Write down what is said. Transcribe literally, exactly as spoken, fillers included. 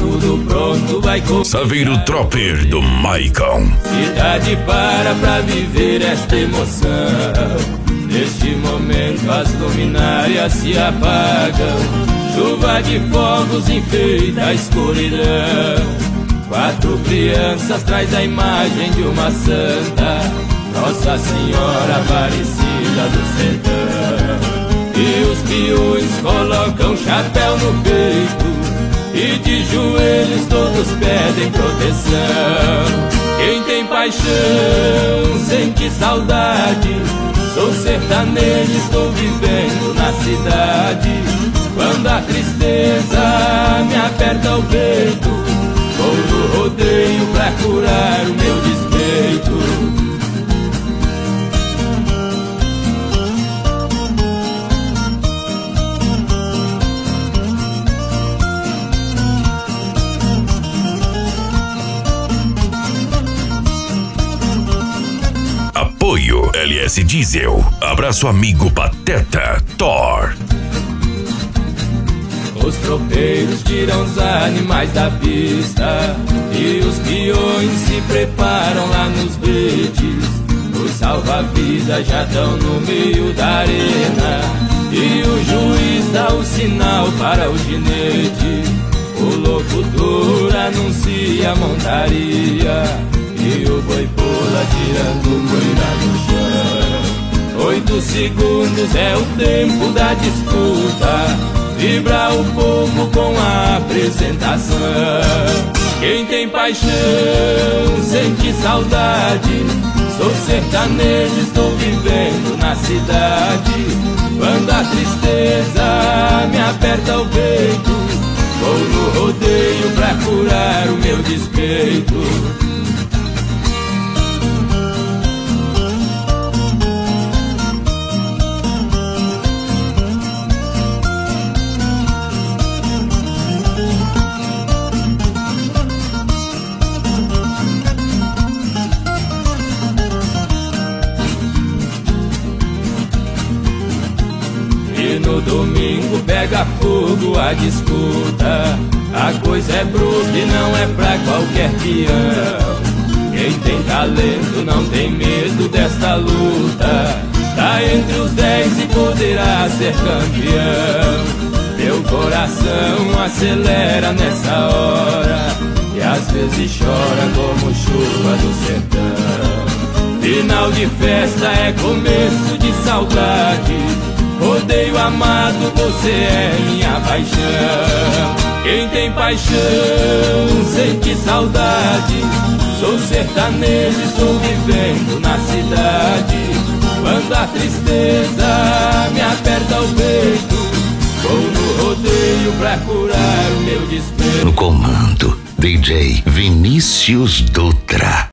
tudo pronto, vai começar. Saveiro Tropper do Maicon. Cidade para pra viver esta emoção. Neste momento as luminárias se apagam, chuva de fogos enfeita a escuridão. Quatro crianças traz a imagem de uma santa, Nossa Senhora Aparecida do Sertão. E os peões colocam chapéu no peito e de joelhos todos pedem proteção. Quem tem paixão sente saudade, sou sertanejo, estou vivendo na cidade. Quando a tristeza me aperta o peito, vou no rodeio pra curar o meu despeito. Apoio L S Diesel. Abraço amigo Pateta Thor. Os tropeiros tiram os animais da pista e os peões se preparam lá nos bretes. Os salva-vidas já estão no meio da arena e o juiz dá o sinal para o ginete. O locutor anuncia a montaria e o boi pula tirando poeira no chão. Oito segundos é o tempo da disputa, vibra o povo com a apresentação. Quem tem paixão sente saudade, sou sertanejo, estou vivendo na cidade. Quando a tristeza me aperta o peito, vou no rodeio pra curar o meu despeito. E no domingo pega fogo a disputa, a coisa é bruta e não é pra qualquer peão. Quem tem talento não tem medo desta luta, tá entre os dez e poderá ser campeão. Meu coração acelera nessa hora e às vezes chora como chuva do sertão. Final de festa é começo de saudade, rodeio amado, você é minha paixão. Quem tem paixão sente saudade, sou sertanejo, estou vivendo na cidade. Quando a tristeza me aperta o peito, vou no rodeio pra curar o meu despeito. No comando, D J Vinícius Dutra.